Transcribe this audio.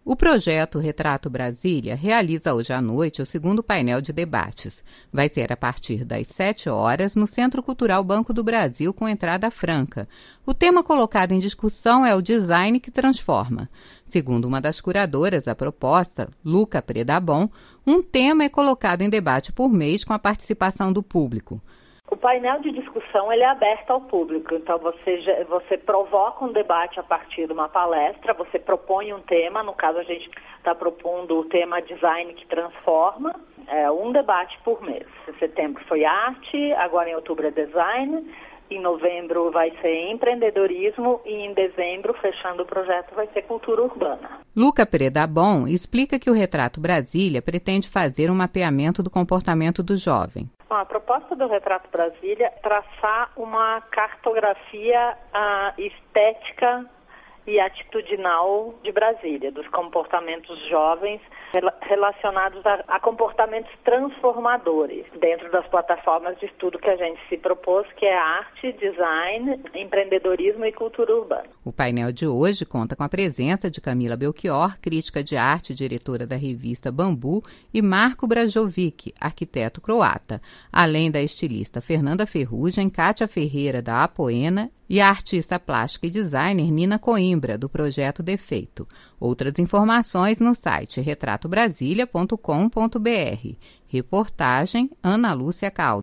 O projeto Retrato Brasília realiza hoje à noite o segundo painel de debates. Vai ser a partir das 7 horas no Centro Cultural Banco do Brasil, com entrada franca. O tema colocado em discussão é o design que transforma. Segundo uma das curadoras da proposta, Luca Predabon, um tema é colocado em debate por mês com a participação do público. O painel de discussão ele é aberto ao público, então você provoca um debate a partir de uma palestra, você propõe um tema, no caso a gente está propondo o tema design que transforma, um debate por mês. Em setembro foi arte, agora em outubro é design, em novembro vai ser empreendedorismo e em dezembro, fechando o projeto, vai ser cultura urbana. Luca Predabon explica que o Retrato Brasília pretende fazer um mapeamento do comportamento do jovem. A proposta do Retrato Brasília é traçar uma cartografia estética e atitudinal de Brasília, dos comportamentos jovens relacionados a comportamentos transformadores dentro das plataformas de estudo que a gente se propôs, que é arte, design, empreendedorismo e cultura urbana. O painel de hoje conta com a presença de Camila Belchior, crítica de arte e diretora da revista Bambu, e Marco Brajovic, arquiteto croata, além da estilista Fernanda Ferrugem, Kátia Ferreira, da Apoena, e a artista plástica e designer Nina Coimbra, do Projeto Defeito. Outras informações no site retratobrasilia.com.br. Reportagem Ana Lúcia Caldas.